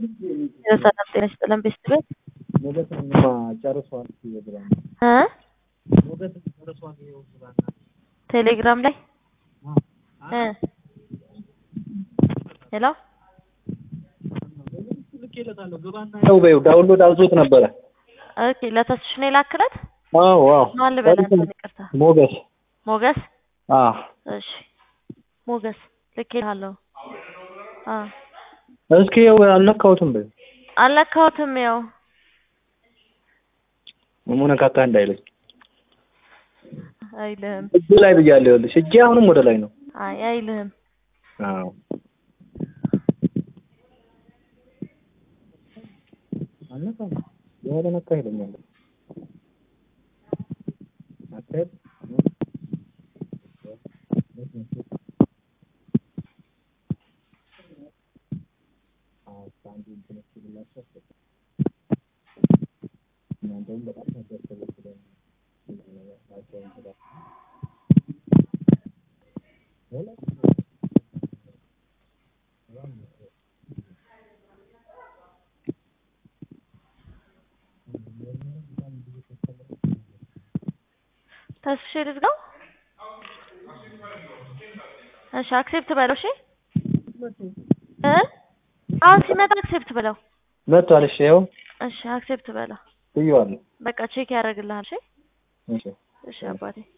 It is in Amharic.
ሰላም ጤና ይስጥልን ቤተሰብ ሞገስንማ ጨርሷል ቴሌግራም ሞገስን ጨርሷል ይወስዳና ቴሌግራም ላይ ሄሎ ልኬለታለሁ ገባና ያው በይው ዳውንሎድ አውዞት ነበረ ኦኬ ለተስሽ ነው ላክለት አዎ ማን ልበላንተ ይቅርታ ሞገስ እሺ ሞገስ ልኬልሃለሁ እስኪ ያው አልነካሁትም በይ አልነካሁትም ያው ሙነካታ እንዳይለኝ አይልም እጅ ላይ ብያለሁ ይኸውልሽ እጄ አሁንም ወደ ላይ ነው አይልም አዎ አልነካም የሆነ ነካ ይለኛል አትሄድ ተስሽ ልዝጋው እሺ አክሴፕት በለው እሺ አሁን ሲመጣ አክሴፕት በለው መጥቷል እሺ ያው እሺ አክሴፕት በለው ይዋል በቃ ቼክ ያደርግልሃል እሺ እሺ እሺ አባቴ